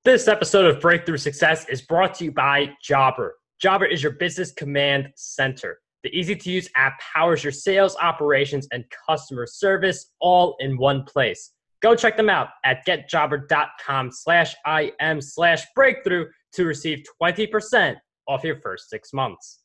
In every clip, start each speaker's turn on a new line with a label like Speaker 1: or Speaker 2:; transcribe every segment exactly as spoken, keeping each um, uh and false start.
Speaker 1: This episode of Breakthrough Success is brought to you by Jobber. Jobber is your business command center. The easy-to-use app powers your sales, operations, and customer service all in one place. Go check them out at getjobber.com slash im slash breakthrough to receive twenty percent off your first six months.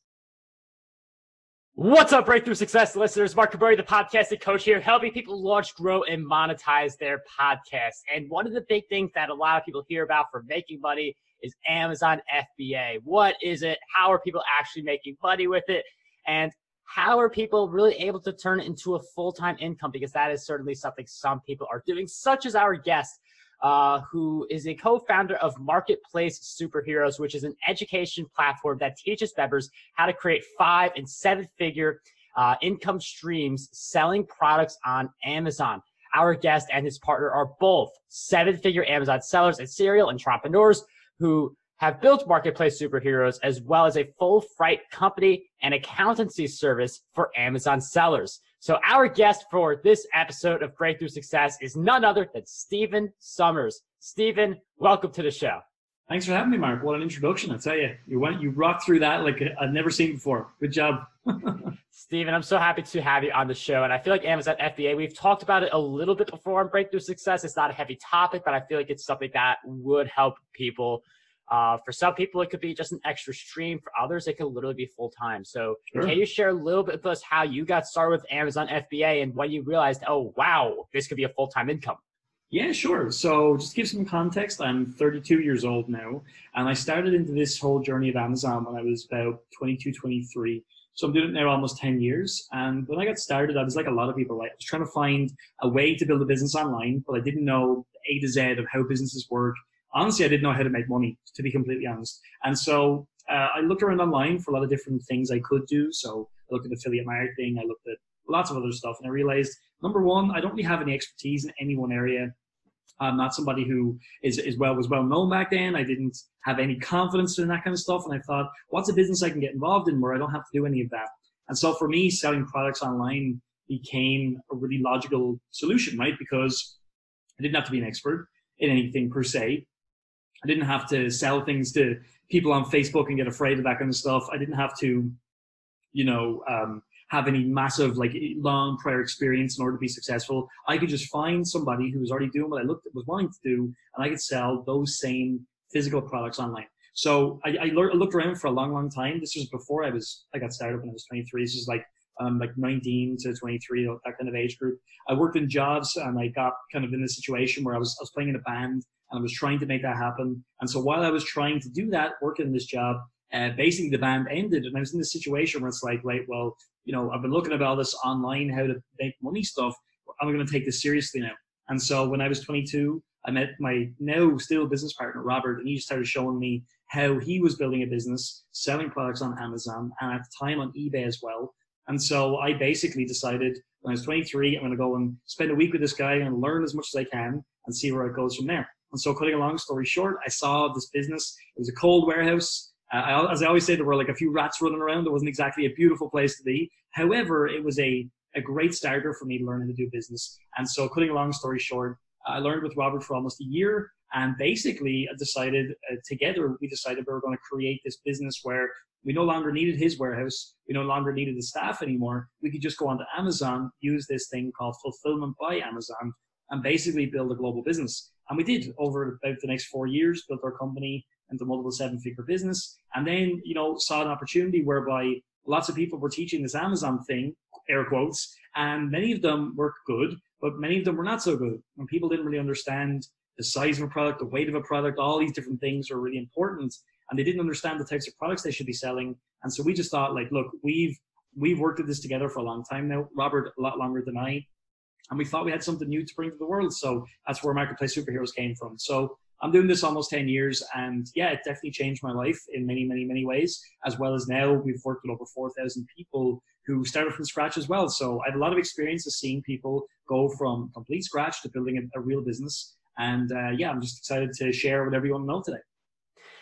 Speaker 1: What's up, Breakthrough Success listeners? Mark Caburi, the podcasting coach here, helping people launch, grow, and monetize their podcasts. And one of the big things that a lot of people hear about for making money is Amazon F B A. What is it? How are people actually making money with it? And how are people really able to turn it into a full-time income? Because that is certainly something some people are doing, such as our guest, uh, who is a co-founder of Marketplace Superheroes, which is an education platform that teaches members how to create five and seven-figure uh, income streams selling products on Amazon. Our guest and his partner are both seven-figure Amazon sellers and serial entrepreneurs who have built Marketplace Superheroes, as well as a full freight company and accountancy service for Amazon sellers. So our guest for this episode of Breakthrough Success is none other than Stephen Somers. Stephen, welcome to the show.
Speaker 2: Thanks for having me, Mark. What an introduction, I tell you. You went, you rocked through that like I've never seen before. Good job.
Speaker 1: Stephen, I'm so happy to have you on the show. And I feel like Amazon F B A, we've talked about it a little bit before on Breakthrough Success. It's not a heavy topic, but I feel like it's something that would help people. Uh, for some people, it could be just an extra stream. For others, it could literally be full-time. So sure. Can you share a little bit with us how you got started with Amazon F B A and when you realized, oh, wow, this could be a full-time income?
Speaker 2: Yeah, sure. So just to give some context, I'm thirty-two years old now, and I started into this whole journey of Amazon when I was about twenty-two, twenty-three. So I'm doing it now almost ten years. And when I got started, I was like a lot of people, right? I was trying to find a way to build a business online, but I didn't know A to Z of how businesses work. Honestly, I didn't know how to make money, to be completely honest. And so uh, I looked around online for a lot of different things I could do. So I looked at affiliate marketing. I looked at lots of other stuff. And I realized, number one, I don't really have any expertise in any one area. I'm not somebody who is, is well was well known back then. I didn't have any confidence in that kind of stuff. And I thought, what's a business I can get involved in where I don't have to do any of that? And so for me, selling products online became a really logical solution, right? Because I didn't have to be an expert in anything per se. I didn't have to sell things to people on Facebook and get afraid of that kind of stuff. I didn't have to, you know, um, have any massive, like, long prior experience in order to be successful. I could just find somebody who was already doing what I looked at, was wanting to do, and I could sell those same physical products online. So I, I looked around for a long, long time. This was before I was, I got started when I was twenty-three. This is like, um, like nineteen to twenty-three, that kind of age group. I worked in jobs, and I got kind of in this situation where I was, I was playing in a band, and I was trying to make that happen. And so while I was trying to do that, working in this job, uh, basically the band ended. And I was in this situation where it's like, right, well, you know, I've been looking at all this online, how to make money stuff. I'm going to take this seriously now. And so when I was twenty-two, I met my now still business partner, Robert, and he started showing me how he was building a business, selling products on Amazon, and at the time on eBay as well. And so I basically decided when I was twenty-three, I'm going to go and spend a week with this guy and learn as much as I can and see where it goes from there. And so cutting a long story short, I saw this business. It was a cold warehouse. Uh, I, as I always say, there were like a few rats running around. It wasn't exactly a beautiful place to be. However, it was a, a great starter for me to learn how to do business. And so cutting a long story short, I learned with Robert for almost a year. And basically I decided uh, together, we decided we were going to create this business where we no longer needed his warehouse. We no longer needed the staff anymore. We could just go onto Amazon, use this thing called Fulfillment by Amazon, and basically build a global business. And we did over about the next four years, built our company into multiple seven-figure business. And then, you know, saw an opportunity whereby lots of people were teaching this Amazon thing, air quotes, and many of them were good, but many of them were not so good. And people didn't really understand the size of a product, the weight of a product, all these different things are really important. And they didn't understand the types of products they should be selling. And so we just thought, like, look, we've we've worked at this together for a long time now. Robert, a lot longer than I. And we thought we had something new to bring to the world. So that's where Marketplace Superheroes came from. So I'm doing this almost ten years. And yeah, it definitely changed my life in many, many, many ways. As well as now we've worked with over four thousand people who started from scratch as well. So I have a lot of experience of seeing people go from complete scratch to building a, a real business. And uh, yeah, I'm just excited to share what everyone knows today.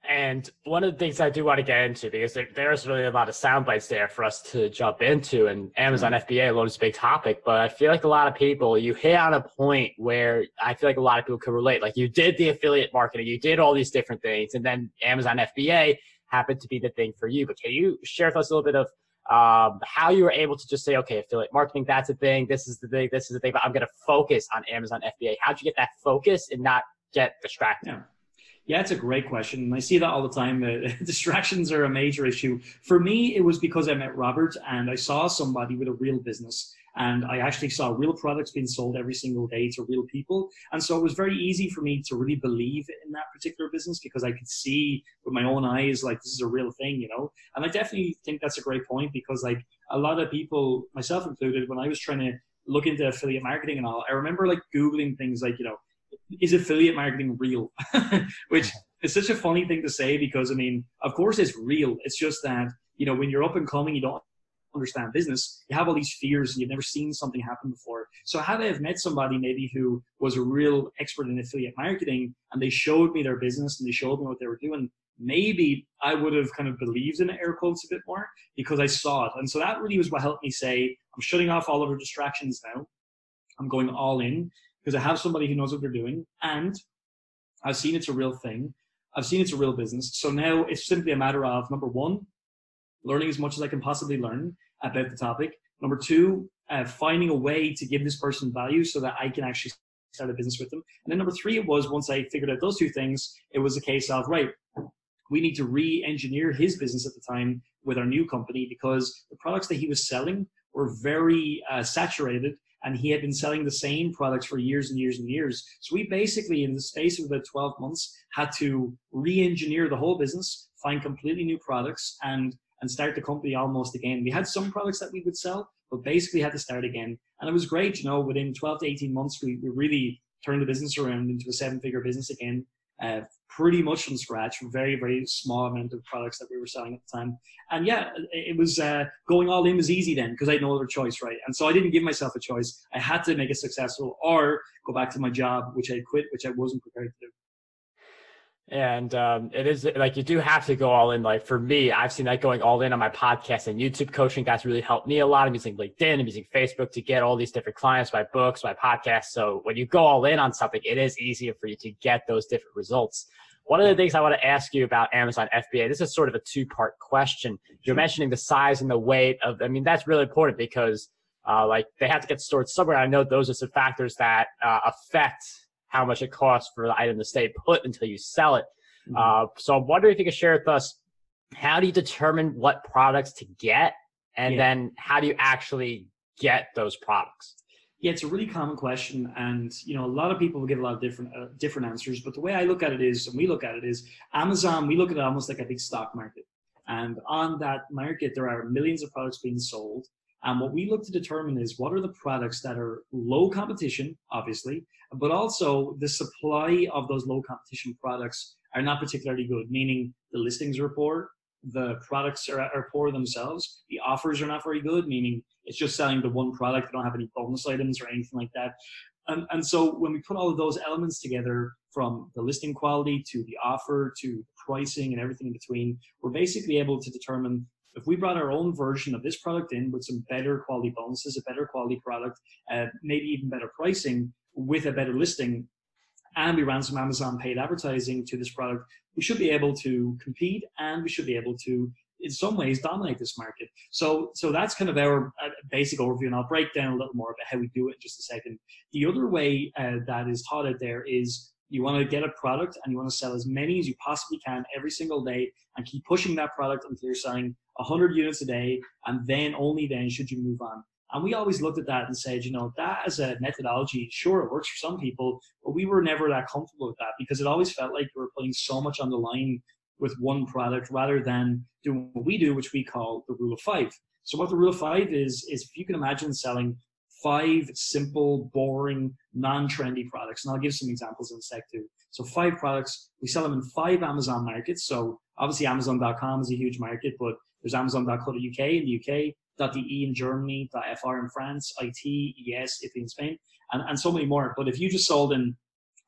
Speaker 1: And one of the things I do want to get into, because there, there's really a lot of sound bites there for us to jump into, and Amazon F B A alone is a big topic, but I feel like a lot of people, you hit on a point where I feel like a lot of people could relate. Like, you did the affiliate marketing, you did all these different things, and then Amazon F B A happened to be the thing for you. But can you share with us a little bit of um, how you were able to just say, okay, affiliate marketing, that's a thing, this is the thing, this is the thing, but I'm going to focus on Amazon F B A. How'd you get that focus and not get distracted?
Speaker 2: Yeah. Yeah, it's a great question. And I see that all the time. Uh, distractions are a major issue. For me, it was because I met Robert and I saw somebody with a real business. And I actually saw real products being sold every single day to real people. And so it was very easy for me to really believe in that particular business because I could see with my own eyes, like, this is a real thing, you know? And I definitely think that's a great point because, like, a lot of people, myself included, when I was trying to look into affiliate marketing and all, I remember, like, Googling things like, you know, is affiliate marketing real? Which is such a funny thing to say because, I mean, of course it's real. It's just that, you know, when you're up and coming, you don't understand business, you have all these fears and you've never seen something happen before. So had I have met somebody maybe who was a real expert in affiliate marketing and they showed me their business and they showed me what they were doing, maybe I would have kind of believed in air quotes a bit more because I saw it. And so that really was what helped me say, I'm shutting off all of our distractions now. I'm going all in, because I have somebody who knows what they're doing, and I've seen it's a real thing. I've seen it's a real business. So now it's simply a matter of, number one, learning as much as I can possibly learn about the topic. Number two, uh, finding a way to give this person value so that I can actually start a business with them. And then number three, it was once I figured out those two things, it was a case of, right, we need to re-engineer his business at the time with our new company because the products that he was selling were very uh, saturated. And he had been selling the same products for years and years and years. So we basically, in the space of about twelve months, had to re-engineer the whole business, find completely new products, and and start the company almost again. We had some products that we would sell, but basically had to start again. And it was great, you know, within twelve to eighteen months, we, we really turned the business around into a seven-figure business again, uh, pretty much from scratch, very, very small amount of products that we were selling at the time. And yeah, it was uh, going all in was easy then because I had no other choice, right? And so I didn't give myself a choice. I had to make it successful or go back to my job, which I quit, which I wasn't prepared to do.
Speaker 1: And um, it is like you do have to go all in. Like for me, I've seen that going all in on my podcast and YouTube coaching. That's really helped me a lot. I'm using LinkedIn, I'm using Facebook to get all these different clients, my books, my podcasts. So when you go all in on something, it is easier for you to get those different results. One of the things I want to ask you about Amazon F B A, this is sort of a two-part question. You're mentioning the size and the weight of, I mean, that's really important because uh, like they have to get stored somewhere. I know those are some factors that uh, affect how much it costs for the item to stay put until you sell it. Mm-hmm. Uh, so I'm wondering if you could share with us, how do you determine what products to get? And yeah. then how do you actually get those products?
Speaker 2: Yeah, it's a really common question. And, you know, a lot of people will give a lot of different, uh, different answers. But the way I look at it is, and we look at it is, Amazon, we look at it almost like a big stock market. And on that market, there are millions of products being sold. And what we look to determine is what are the products that are low competition, obviously, but also the supply of those low competition products are not particularly good, meaning the listings are poor, the products are, are poor themselves, the offers are not very good, meaning it's just selling the one product, they don't have any bonus items or anything like that. And, and so when we put all of those elements together, from the listing quality to the offer to pricing and everything in between, we're basically able to determine if we brought our own version of this product in with some better quality bonuses, a better quality product, uh, maybe even better pricing with a better listing, and we ran some Amazon paid advertising to this product, we should be able to compete and we should be able to, in some ways, dominate this market. So, so that's kind of our uh, basic overview, and I'll break down a little more about how we do it in just a second. The other way uh, that is taught out there is you want to get a product and you want to sell as many as you possibly can every single day and keep pushing that product until you're selling one hundred units a day, and then only then should you move on. And we always looked at that and said, you know, that as a methodology, sure, it works for some people, but we were never that comfortable with that because it always felt like we were putting so much on the line with one product rather than doing what we do, which we call the rule of five. So what the rule of five is, is if you can imagine selling five simple, boring, non-trendy products. And I'll give some examples in a sec too. So five products, we sell them in five Amazon markets. So obviously Amazon dot com is a huge market, but there's Amazon dot co dot U K in the U K, .de in Germany, .fr in France, I T, E S, Italy, and Spain, and, and so many more. But if you just sold in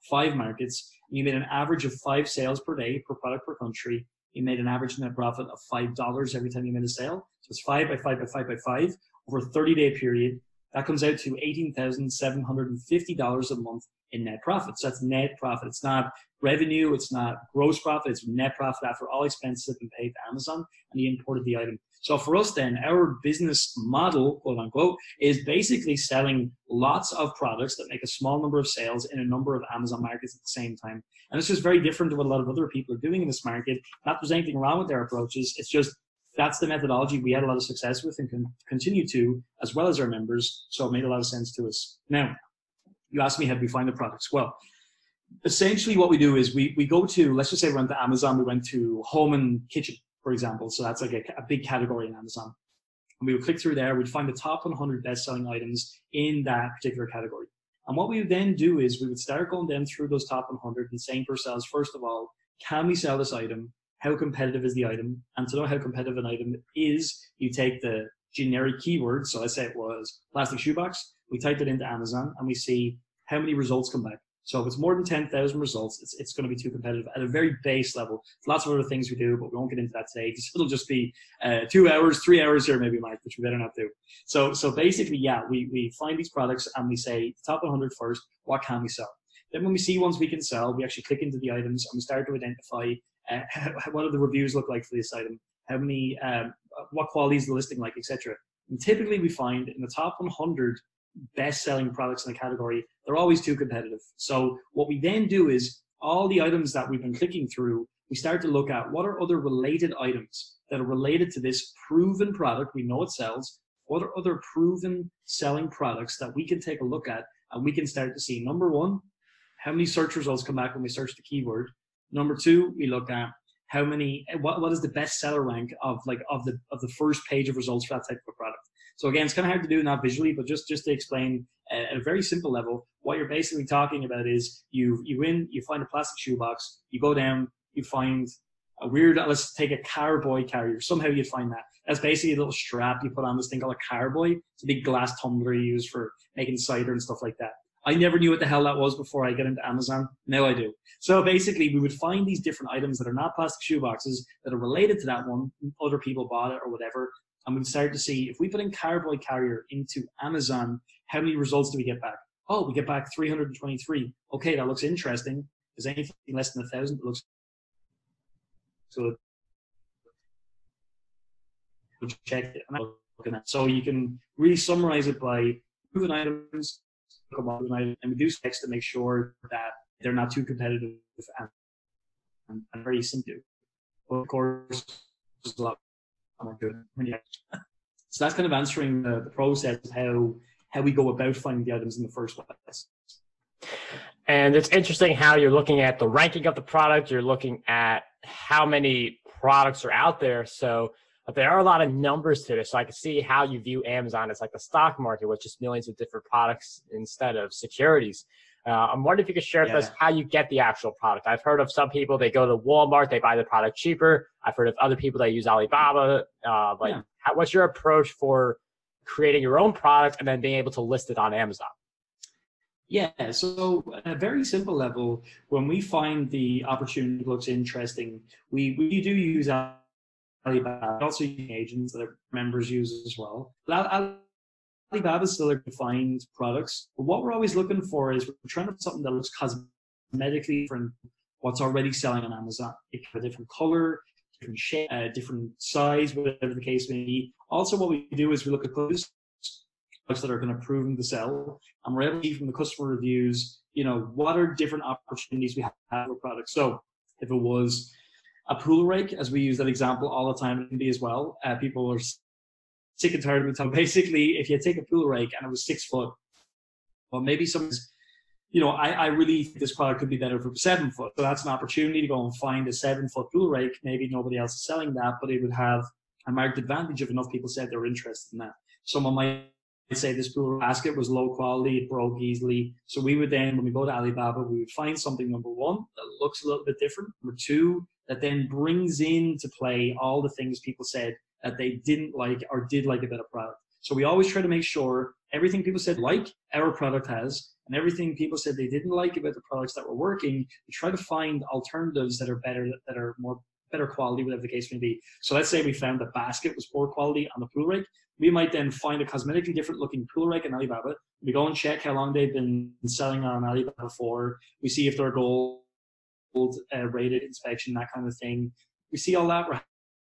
Speaker 2: five markets, and you made an average of five sales per day per product per country, you made an average net profit of five dollars every time you made a sale. So it's five by five by five by five over a thirty day period. That comes out to eighteen thousand seven hundred fifty dollars a month in net profit. So that's net profit. It's not revenue. It's not gross profit. It's net profit after all expenses have been paid to Amazon and you imported the item. So for us then, our business model, quote unquote, is basically selling lots of products that make a small number of sales in a number of Amazon markets at the same time. And it's just very different to what a lot of other people are doing in this market. Not that there's anything wrong with their approaches. It's just that's the methodology we had a lot of success with and can continue to, as well as our members. So it made a lot of sense to us. Now, you asked me how do we find the products. Well, essentially what we do is we, we go to, let's just say we went to Amazon, we went to home and kitchen, for example. So that's like a, a big category in Amazon. And we would click through there, we'd find the top one hundred best-selling items in that particular category. And what we would then do is we would start going down through those top one hundred and saying to ourselves, first of all, can we sell this item? How competitive is the item? And to know how competitive an item is, you take the generic keyword. So let's say it was plastic shoebox. We type it into Amazon and we see how many results come back. So if it's more than ten thousand results, it's, it's going to be too competitive at a very base level. There's lots of other things we do, but we won't get into that today because it'll just be uh, two hours, three hours here maybe, Mike, which we better not do. So so basically, yeah, we, we find these products and we say, top one hundred first, what can we sell? Then when we see ones we can sell, we actually click into the items and we start to identify uh, what do the reviews look like for this item, how many, um, what quality is the listing like, et cetera. And typically we find in the top one hundred best-selling products in the category, they're always too competitive. So what we then do is all the items that we've been clicking through, we start to look at what are other related items that are related to this proven product. We know it sells. What are other proven selling products that we can take a look at and we can start to see, number one, how many search results come back when we search the keyword. Number two, we look at how many, what, what is the bestseller rank of like of the of the first page of results for that type of a product. So again, it's kind of hard to do not visually, but just, just to explain uh, at a very simple level, what you're basically talking about is you you win, you find a plastic shoebox, you go down, you find a weird, let's take a carboy carrier. Somehow you'd find that. That's basically a little strap you put on this thing called a carboy. It's a big glass tumbler you use for making cider and stuff like that. I never knew what the hell that was before I got into Amazon. Now I do. So basically, we would find these different items that are not plastic shoeboxes that are related to that one. Other people bought it or whatever. And we'd start to see, if we put in carboy carrier into Amazon, how many results do we get back? Oh, we get back three hundred twenty-three. Okay, that looks interesting. Is anything less than a thousand? It looks good. We'll check it. So you can really summarize it by proven items, and we do checks to make sure that they're not too competitive and, and, and very simple. But of course, there's a lot more good. So that's kind of answering the, the process of how how we go about finding the items in the first place.
Speaker 1: And it's interesting how you're looking at the ranking of the product. You're looking at how many products are out there. So there are a lot of numbers to this. So I can see how you view Amazon as like the stock market with just millions of different products instead of securities. Uh, I'm wondering if you could share
Speaker 2: yeah.
Speaker 1: with us how you get the actual product. I've heard of some people, they go to Walmart, they buy the product cheaper. I've heard of other people that use Alibaba. Uh, like,
Speaker 2: yeah.
Speaker 1: how, what's your approach for creating your own product and then being able to list it on Amazon?
Speaker 2: Yeah, so at a very simple level, when we find the opportunity that looks interesting, we, we do use Alibaba, also using agents that our members use as well. But Alibaba still are defined products, but what we're always looking for is we're trying to have something that looks cosmetically different what's already selling on Amazon. It can have a different color, different shape, uh, different size, whatever the case may be. Also, what we do is we look at products that are going to prove to sell, and we're able to see from the customer reviews, you know, what are different opportunities we have for products. So if it was a pool rake, as we use that example all the time in India as well, uh, people are sick and tired of it. So basically, if you take a pool rake and it was six foot, well, maybe someone's, you know, I, I really think this product could be better for seven foot. So that's an opportunity to go and find a seven foot pool rake. Maybe nobody else is selling that, but it would have a marked advantage if enough people said they were interested in that. Someone might say this pool basket was low quality, it broke easily. So we would then, when we go to Alibaba, we would find something, number one, that looks a little bit different. Number two, that then brings into play all the things people said that they didn't like or did like about a product. So we always try to make sure everything people said like, our product has, and everything people said they didn't like about the products that were working, we try to find alternatives that are better, that are more better quality, whatever the case may be. So let's say we found the basket was poor quality on the pool rake. We might then find a cosmetically different looking pool rake in Alibaba. We go and check how long they've been selling on Alibaba for. We see if they're gold uh, rated inspection, that kind of thing. We see all that. We're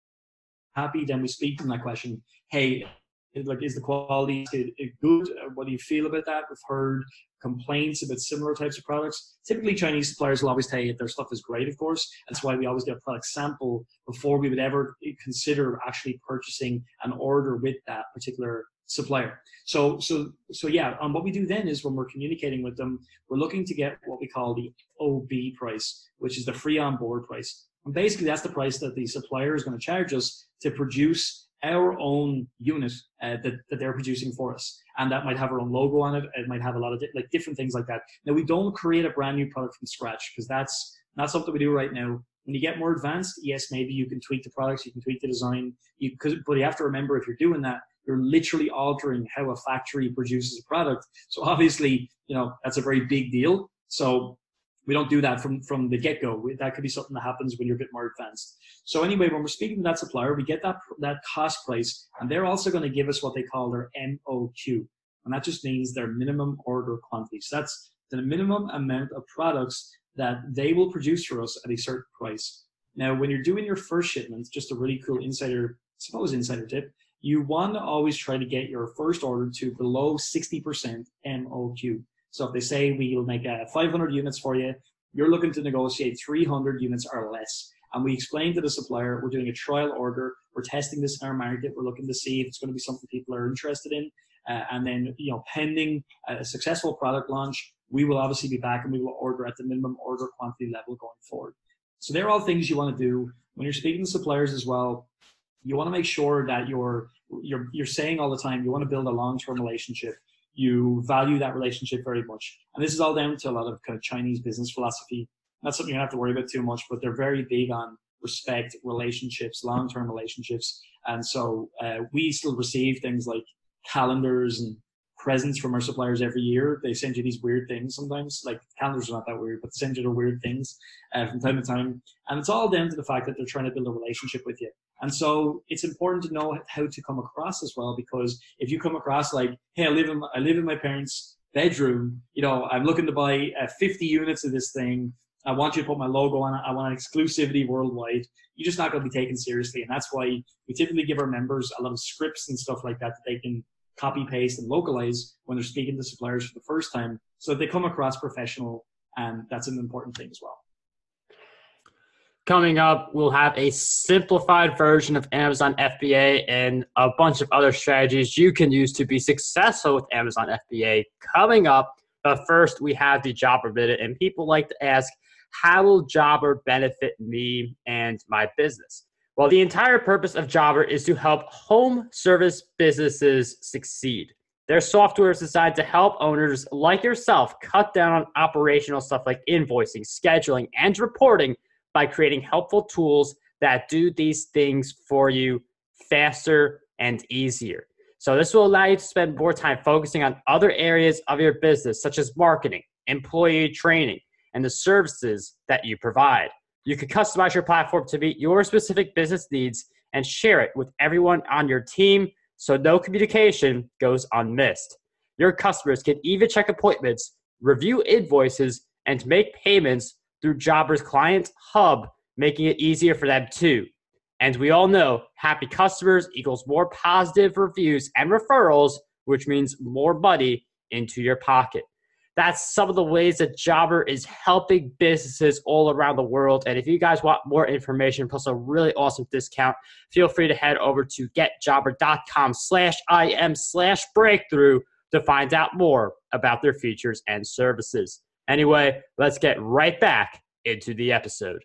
Speaker 2: happy. Then we speak to them that question. Hey, like, is the quality good? What do you feel about that? We've heard complaints about similar types of products. Typically, Chinese suppliers will always tell you their stuff is great, of course. That's why we always do a product sample before we would ever consider actually purchasing an order with that particular supplier. So, so, so yeah. And what we do then is when we're communicating with them, we're looking to get what we call the O B price, which is the free on board price. And basically, that's the price that the supplier is going to charge us to produce our own unit uh, that, that they're producing for us. And that might have our own logo on it. It might have a lot of di- like different things like that. Now, we don't create a brand new product from scratch, because that's not something we do right now. When you get more advanced, yes, maybe you can tweak the products, you can tweak the design, you, cause, but you have to remember, if you're doing that, you're literally altering how a factory produces a product. So obviously, you know, that's a very big deal. So we don't do that from, from the get-go. That could be something that happens when you're a bit more advanced. So anyway, when we're speaking to that supplier, we get that, that cost price, and they're also going to give us what they call their M O Q. And that just means their minimum order quantity. So that's the minimum amount of products that they will produce for us at a certain price. Now, when you're doing your first shipment, just a really cool insider, I suppose insider tip, you want to always try to get your first order to below sixty percent M O Q. So if they say we'll make uh, five hundred units for you, you're looking to negotiate three hundred units or less. And we explain to the supplier, we're doing a trial order, we're testing this in our market, we're looking to see if it's going to be something people are interested in. Uh, and then, you know, pending a successful product launch, we will obviously be back and we will order at the minimum order quantity level going forward. So they're all things you want to do. When you're speaking to suppliers as well, you want to make sure that you're, you're, you're saying all the time, you want to build a long-term relationship. You value that relationship very much. And this is all down to a lot of kind of Chinese business philosophy. Not something you don't have to worry about too much, but they're very big on respect, relationships, long-term relationships. And so uh, we still receive things like calendars and presents from our suppliers every year. They send you these weird things sometimes. Like, calendars are not that weird, but they send you the weird things uh, from time to time. And it's all down to the fact that they're trying to build a relationship with you. And so it's important to know how to come across as well, because if you come across like, hey, I live in, I live in my parents' bedroom, you know, I'm looking to buy uh, fifty units of this thing. I want you to put my logo on it. I want exclusivity worldwide. You're just not going to be taken seriously. And that's why we typically give our members a lot of scripts and stuff like that that they can copy, paste, and localize when they're speaking to suppliers for the first time, so that they come across professional. And that's an important thing as well.
Speaker 1: Coming up, we'll have a simplified version of Amazon F B A and a bunch of other strategies you can use to be successful with Amazon F B A coming up. But first, we have the Jobber Minute, and people like to ask, how will Jobber benefit me and my business? Well, the entire purpose of Jobber is to help home service businesses succeed. Their software is designed to help owners like yourself cut down on operational stuff like invoicing, scheduling, and reporting by creating helpful tools that do these things for you faster and easier. So this will allow you to spend more time focusing on other areas of your business, such as marketing, employee training, and the services that you provide. You can customize your platform to meet your specific business needs and share it with everyone on your team, so no communication goes unmissed. Your customers can even check appointments, review invoices, and make payments through Jobber's Client Hub, making it easier for them too. And we all know happy customers equals more positive reviews and referrals, which means more money into your pocket. That's some of the ways that Jobber is helping businesses all around the world. And if you guys want more information plus a really awesome discount, feel free to head over to getjobber.com slash IM slash breakthrough to find out more about their features and services. Anyway, let's get right back into the episode.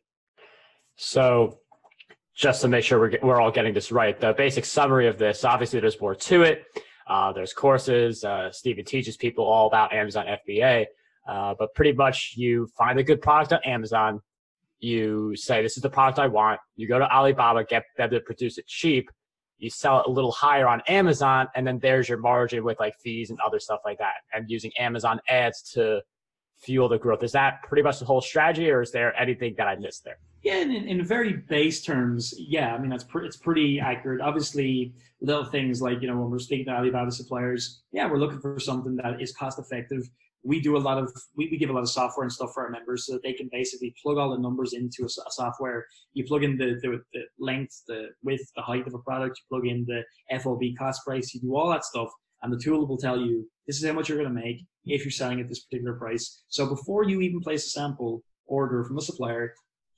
Speaker 1: So just to make sure we're, we're all getting this right, the basic summary of this, obviously there's more to it. Uh, there's courses. Uh, Steven teaches people all about Amazon F B A. Uh, but pretty much you find a good product on Amazon. You say, this is the product I want. You go to Alibaba, get them to produce it cheap. you sell it a little higher on Amazon, and then there's your margin with like fees and other stuff like that, and using Amazon ads to fuel the growth. Is that pretty much the whole strategy, or is there anything that I missed there?
Speaker 2: Yeah, in, in very base terms, yeah, I mean, that's pre- it's pretty accurate. Obviously, little things like, you know, when we're speaking to Alibaba suppliers, yeah, we're looking for something that is cost effective. We do a lot of, we, we give a lot of software and stuff for our members so that they can basically plug all the numbers into a, a software. You plug in the, the, the length, the width, the height of a product, you plug in the F O B cost price, you do all that stuff, and the tool will tell you, this is how much you're going to make if you're selling at this particular price. So before you even place a sample order from a supplier,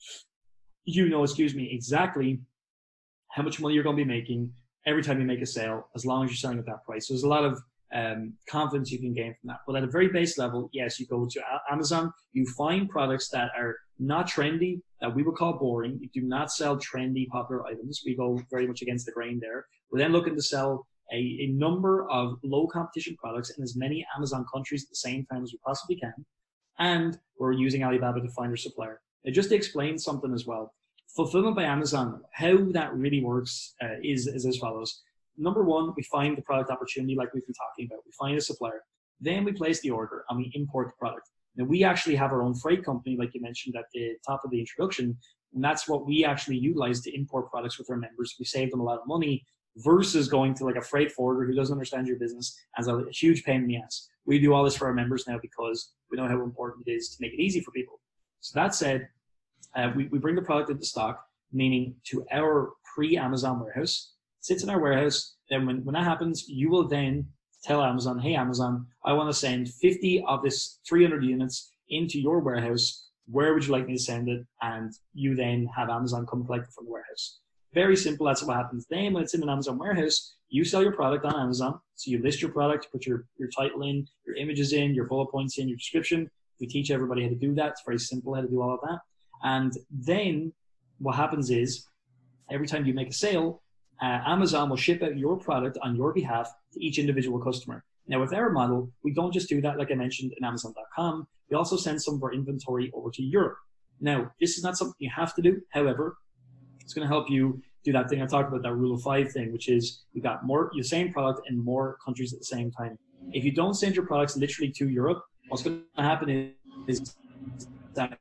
Speaker 2: you know, excuse me, exactly how much money you're going to be making every time you make a sale, as long as you're selling at that price. So there's a lot of um, confidence you can gain from that. But at a very base level, yes, you go to Amazon, you find products that are not trendy, that we would call boring. You do not sell trendy, popular items. We go very much against the grain there. We're then looking to sell a, a number of low competition products in as many Amazon countries at the same time as we possibly can. And we're using Alibaba to find our supplier. Now, just to explain something as well, fulfillment by Amazon, how that really works uh, is, is as follows. Number one, we find the product opportunity like we've been talking about. We find a supplier. Then we place the order and we import the product. Now, we actually have our own freight company, like you mentioned at the top of the introduction, and that's what we actually utilize to import products with our members. We save them a lot of money versus going to like a freight forwarder who doesn't understand your business as a huge pain in the ass. We do all this for our members now because we know how important it is to make it easy for people. So that said, uh, we, we bring the product into stock, meaning to our pre-Amazon warehouse. It sits in our warehouse. Then when, when that happens, you will then tell Amazon, hey, Amazon, I want to send fifty of this three hundred units into your warehouse. Where would you like me to send it? And you then have Amazon come collect it from the warehouse. Very simple. That's what happens. Then when it's in an Amazon warehouse, you sell your product on Amazon. So you list your product, put your, your title in, your images in, your bullet points in, your description. We teach everybody how to do that. It's very simple how to do all of that. And then what happens is every time you make a sale, uh, Amazon will ship out your product on your behalf to each individual customer. Now, with our model, we don't just do that, like I mentioned, in Amazon dot com. We also send some of our inventory over to Europe. Now, this is not something you have to do. However, it's going to help you do that thing I talked about, that rule of five thing, which is you got more, your same product in more countries at the same time. If you don't send your products literally to Europe, what's going to happen is, is that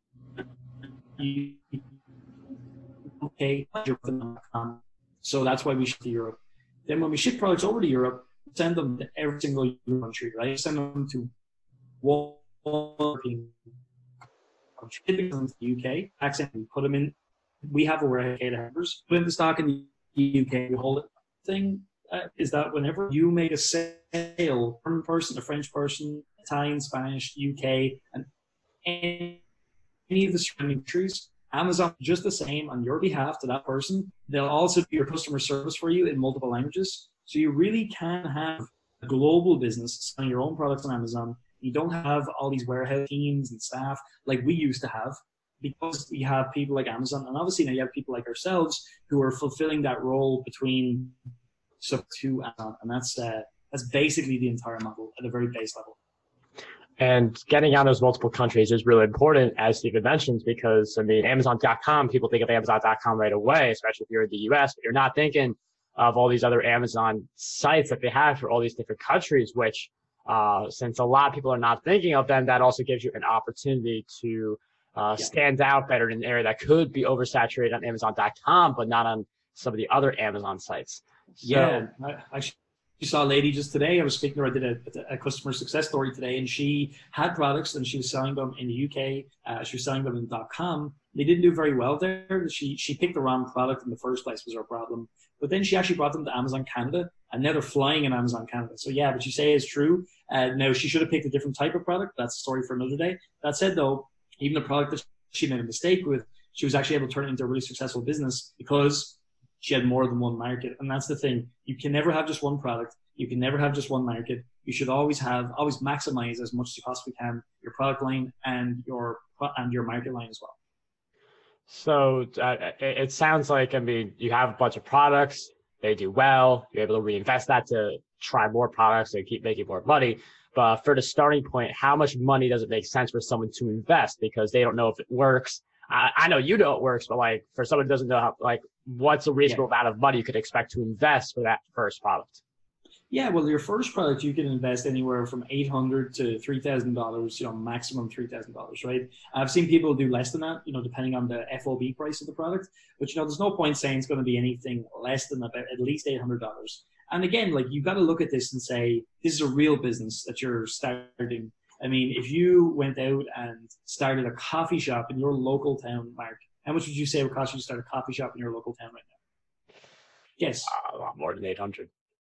Speaker 2: you pay so that's why we ship to Europe. Then when we ship products over to Europe, send them to every single country, right? Send them to one European country, typically to the U K, accent, we put them in. We have a warehouse of hammers, put in the stock in the U K, we hold it. Thing uh, is that whenever you make a sale, one person, a French person, Italian, Spanish, U K, and any of the surrounding countries, Amazon just the same on your behalf to that person. They'll also do your customer service for you in multiple languages. So you really can have a global business selling your own products on Amazon. You don't have all these warehouse teams and staff like we used to have, because we have people like Amazon, and obviously now you have people like ourselves who are fulfilling that role between sub to Amazon, and that's uh, that's basically the entire model at a very base level.
Speaker 1: And getting on those multiple countries is really important, as Stephen mentioned, because I mean, Amazon dot com, people think of Amazon dot com right away, especially if you're in the U S, but you're not thinking of all these other Amazon sites that they have for all these different countries, which uh, since a lot of people are not thinking of them, that also gives you an opportunity to uh, yeah. stand out better in an area that could be oversaturated on Amazon dot com, but not on some of the other Amazon sites. So,
Speaker 2: yeah, I, I You saw a lady just today. I was speaking to her. I did a, a customer success story today, and she had products and she was selling them in the U K. Uh, she was selling them in .com. They didn't do very well there. She she picked the wrong product in the first place was her problem. But then she actually brought them to Amazon Canada, and now they're flying in Amazon Canada. So yeah, what you say is true. Uh, now she should have picked a different type of product. That's a story for another day. That said, though, even the product that she made a mistake with, she was actually able to turn it into a really successful business because she had more than one market. And that's the thing. You can never have just one product. You can never have just one market. You should always have, always maximize as much as you possibly can your product line and your and your market line as well.
Speaker 1: So uh, it, it sounds like, I mean, you have a bunch of products, they do well, you're able to reinvest that to try more products and keep making more money. But for the starting point, how much money does it make sense for someone to invest? Because they don't know if it works. I, I know you know it works, but like for someone who doesn't know how, like what's a reasonable
Speaker 2: Yeah.
Speaker 1: amount of money you could expect to invest for that first product?
Speaker 2: Yeah, well, your first product, you can invest anywhere from eight hundred to three thousand dollars, you know, maximum three thousand dollars, right? I've seen people do less than that, you know, depending on the F O B price of the product. But, you know, there's no point saying it's going to be anything less than about at least eight hundred dollars. And again, like, you've got to look at this and say, this is a real business that you're starting. I mean, if you went out and started a coffee shop in your local town, Mark, how much would you say it would cost you to start a coffee shop in your local town right now? Yes.
Speaker 1: Uh, a lot more than eight hundred.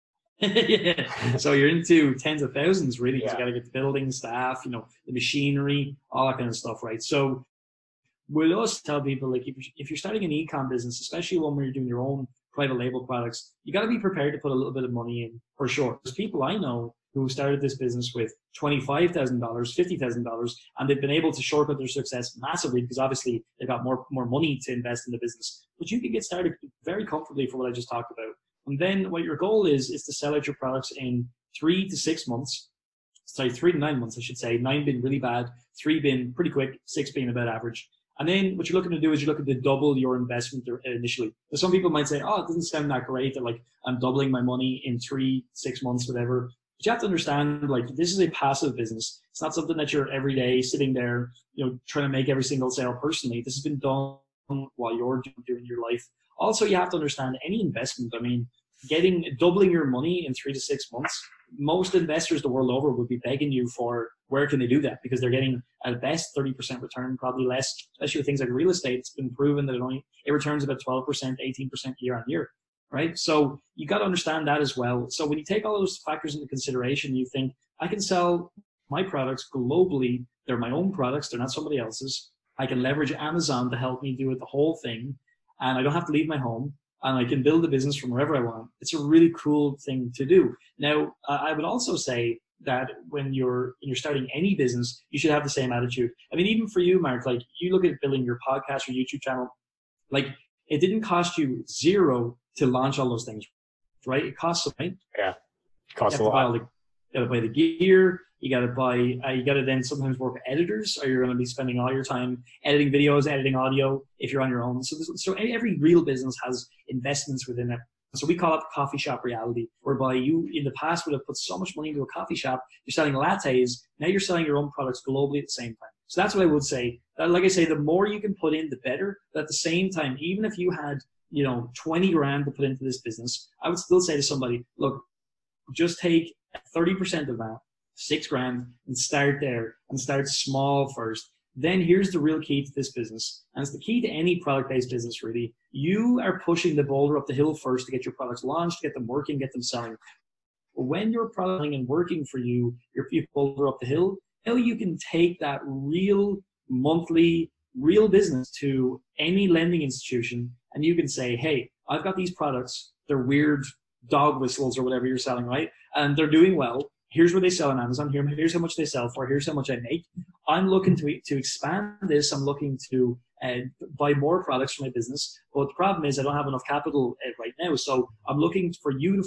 Speaker 2: Yeah. So you're into tens of thousands, really, because
Speaker 1: Yeah.
Speaker 2: you got to get the building, staff, you know, the machinery, all that kind of stuff, right? So we'll always tell people, like, if you're, if you're starting an e-com business, especially one where you're doing your own private label products, you got to be prepared to put a little bit of money in for sure. There's people I know who started this business with twenty-five thousand dollars, fifty thousand dollars, and they've been able to shortcut their success massively because obviously they've got more, more money to invest in the business. But you can get started very comfortably for what I just talked about. And then what your goal is, is to sell out your products in three to six months. Sorry, three to nine months, I should say. Nine being really bad, three being pretty quick, six being about average. And then what you're looking to do is you're looking to double your investment initially. So some people might say, oh, it doesn't sound that great that, like, I'm doubling my money in three, six months, whatever. But you have to understand, like, this is a passive business. It's not something that you're every day sitting there, you know, trying to make every single sale personally. This has been done while you're doing your life. Also, you have to understand any investment. I mean, getting doubling your money in three to six months, most investors the world over would be begging you for where can they do that, because they're getting at best thirty percent return, probably less, especially with things like real estate. It's been proven that it only it returns about twelve percent, eighteen percent year on year, right? So you got to understand that as well. So when you take all those factors into consideration, you think, I can sell my products globally. They're my own products. They're not somebody else's. I can leverage Amazon to help me do it, the whole thing, and I don't have to leave my home. And I can build a business from wherever I want. It's a really cool thing to do. Now, uh, I would also say that when you're when you're starting any business, you should have the same attitude. I mean, even for you, Mark, like, you look at building your podcast or YouTube channel, like, it didn't cost you zero to launch all those things, right? It costs something.
Speaker 1: Yeah, it costs a
Speaker 2: You have to buy all
Speaker 1: lot.
Speaker 2: the, you got to buy the gear. You got to buy, uh, you got to then sometimes work with editors, or you're going to be spending all your time editing videos, editing audio if you're on your own. So, this, so every real business has investments within it. So we call it the coffee shop reality, whereby you in the past would have put so much money into a coffee shop. You're selling lattes. Now you're selling your own products globally at the same time. So that's what I would say. That, like I say, the more you can put in, the better. But at the same time, even if you had, you know, twenty grand to put into this business, I would still say to somebody, look, just take thirty percent of that, six grand, and start there, and start small first. Then here's the real key to this business, and it's the key to any product-based business, really. You are pushing the boulder up the hill first to get your products launched, get them working, get them selling. But when your product and working for you, your boulder up the hill, now you can take that real monthly, real business to any lending institution, and you can say, hey, I've got these products. They're weird dog whistles or whatever you're selling, right? And they're doing well. Here's where they sell on Amazon. Here, here's how much they sell for. Here's how much I make. I'm looking to to expand this. I'm looking to uh, buy more products for my business. But the problem is I don't have enough capital uh, right now. So I'm looking for you to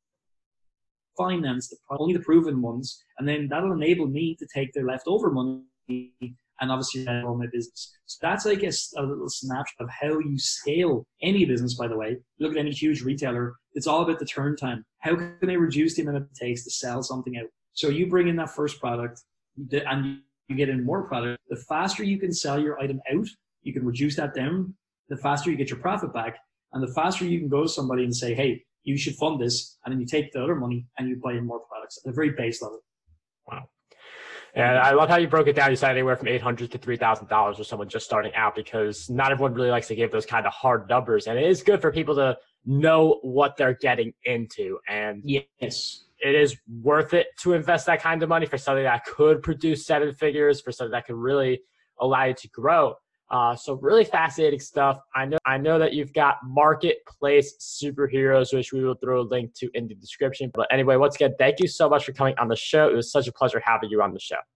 Speaker 2: finance the, only the proven ones, and then that'll enable me to take the leftover money and obviously grow my business. So that's, I guess, a little snapshot of how you scale any business, by the way. Look at any huge retailer. It's all about the turn time. How can they reduce the amount it takes to sell something out? So you bring in that first product and you get in more product. The faster you can sell your item out, you can reduce that down, the faster you get your profit back, and the faster you can go to somebody and say, hey, you should fund this, and then you take the other money and you buy in more products at a very base level.
Speaker 1: Wow. And I love how you broke it down. You said anywhere from eight hundred dollars to three thousand dollars for someone just starting out, because not everyone really likes to give those kind of hard numbers. And it is good for people to know what they're getting into. And
Speaker 2: yes,
Speaker 1: it is worth it to invest that kind of money for something that could produce seven figures, for something that could really allow you to grow. Uh, so really fascinating stuff. I know I know that you've got Marketplace Superheroes, which we will throw a link to in the description. But anyway, once again, thank you so much for coming on the show. It was such a pleasure having you on the show.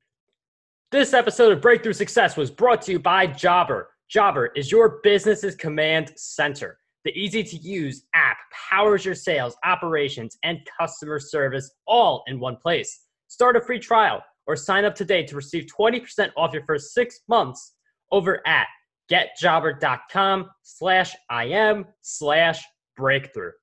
Speaker 1: This episode of Breakthrough Success was brought to you by Jobber. Jobber is your business's command center. The easy-to-use app powers your sales, operations, and customer service all in one place. Start a free trial or sign up today to receive twenty percent off your first six months over at getjobber.com slash IM slash breakthrough.